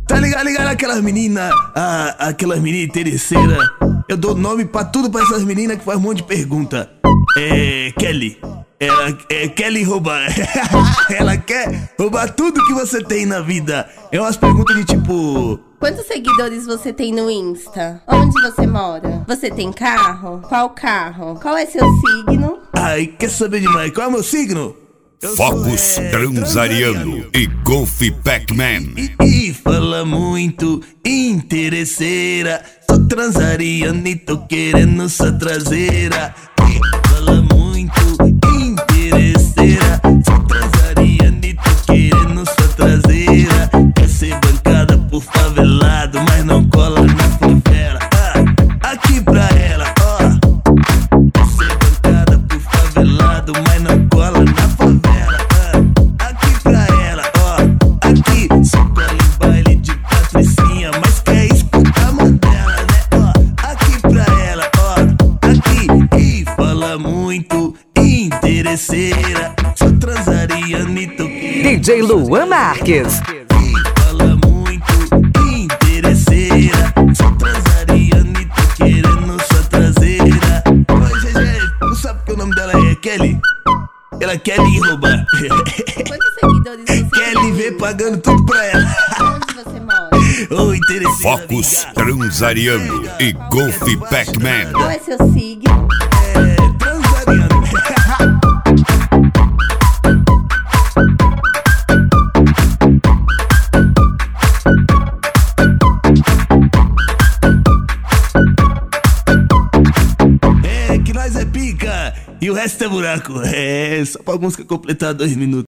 Tá ligado aquelas meninas, aquelas meninas interesseiras? Eu dou nome pra tudo pra essas meninas que faz um monte de pergunta. Kelly. Ela quer lhe roubar. Ela quer roubar tudo que você tem na vida. É umas perguntas de tipo: quantos seguidores você tem no Insta? Onde você mora? Você tem carro? Qual carro? Qual é seu signo? Ai, quer saber demais? Qual é o meu signo? Focus Transariano e Golf Pac-Man. E fala muito, interesseira. Sou transariano e tô querendo sua traseira. E fala muito, interesseira. Sou transariano e tô querendo sua traseira. Quer ser bancada por favelado, mas não cola na favela. Aqui pra ela, ó. Quer ser bancada por favelado, mas não cola na favela. Aqui pra ela, ó. Aqui, só cola em baile de patricinha, mas quer escutar Mandela, né? Ó, aqui pra ela, ó. Aqui, e fala muito, interesseira. Sou transariano e tô querendo. DJ Luan Marques. E fala muito, interesseira. Sou transariano e tô querendo sua traseira. Oi, GG, não sabe que o nome dela é Kelly? Ela quer lhe roubar. Quantos seguidores você Quer tem? lhe ver pagando tudo pra ela. Onde você mora? Ô, interesseira. Focus Transariano e Golf Pac-Man. Qual é seu signo? Transariano. Que nós é pica e o resto é buraco. É só pra música completar 2 minutos.